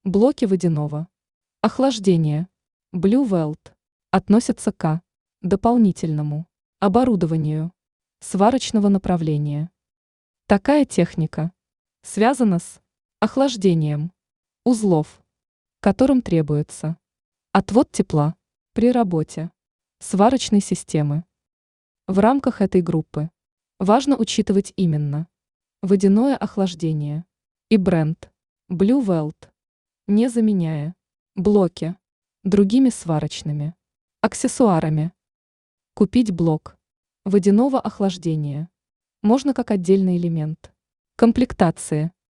Блоки водяного охлаждения Blue Welt относятся к дополнительному оборудованию сварочного направления. Такая техника связана с охлаждением узлов, которым требуется отвод тепла при работе сварочной системы. В рамках этой группы важно учитывать именно водяное охлаждение и бренд Blue Welt, не заменяя блоки другими сварочными аксессуарами. Купить блок водяного охлаждения можно как отдельный элемент комплектации